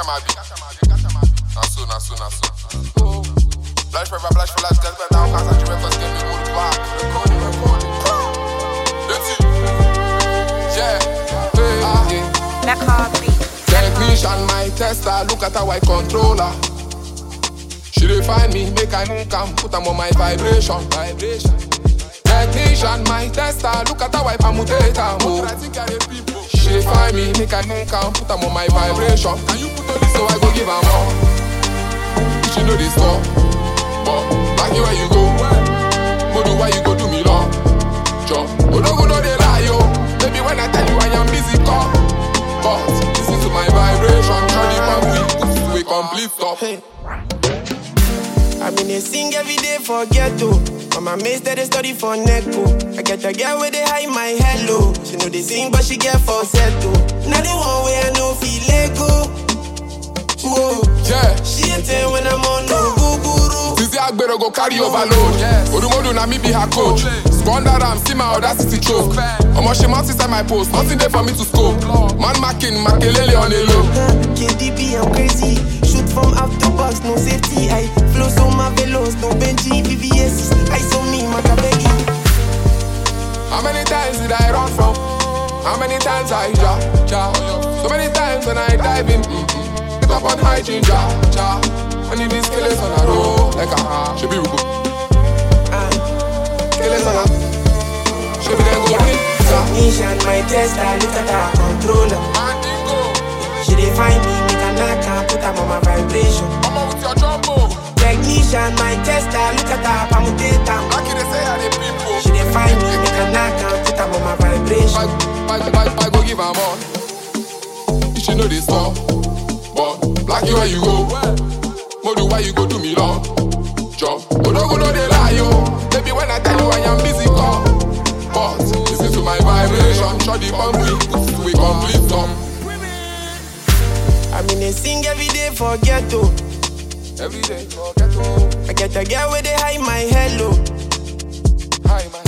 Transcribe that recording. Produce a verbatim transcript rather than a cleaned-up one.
Kashamabi. Nasu, nasu, nasu. Blush for blush for life, get better. Cause I dream first, get me more back. Recording, recording. Let's see. Yeah. Hey, ah, yeah. Technician, my tester, look at how I control her. She dey find me, make I move calm, put them on my vibration, vibration. Technician, my tester, look at how I permutate her. She dey find me, make I move calm, put them on my vibration. Can you put on this so I go give her more? She know this stuff, but back here where you go, Modu why you go do me long? Job, Odogo no dey lie yo, baby when I tell you I am busy call. But listen to my vibration, turn it on me, put it to a complete stop. Hey. I mean they sing every day for ghetto. Mama mates that they study for Neko. I get a girl where they hide my hello. She know they sing but she get falsetto. Now they one way I know feel Lego. Whoa, yeah. She a ten when I'm on no guru. Tizi Agbero go carry overload. Yes. Odumodu na me be her coach. Squander am, see my audacity choke. Omo she mount inside my post, nothing there for me to scope. Man marking, Makelele on a low. K D B I'm crazy. Shoot from after box, no safety. I flow so marvelous, no Benji, B B S. I saw me, Macabegi. How many times did I run from? How many times I ja, ja? So many times when I dive in, mm-hmm. Pick up on hygiene, ja, ja. And if these killers on a roll, like a ha, she be good. Killers on a, she be then go with Technician, my tester, look at her controller. She dey find me, make a knock and put her on my vibration. I'm out with your jumbo. Technician, my tester, look at her permutator. Like they say, are the people. She dey find me, make a knock and put her on my vibration. I, I, I, I go give her more. She know this stuff, but like you where you go. Modu why you go do me long? Job, Odogo no dey lie yo. Baby when I tell you I am busy call. But listen to my vibration, shut the bomb we complete stop. I mean they sing every day for ghetto. Every day for ghetto. I get a girl where they hide my hello. Hi my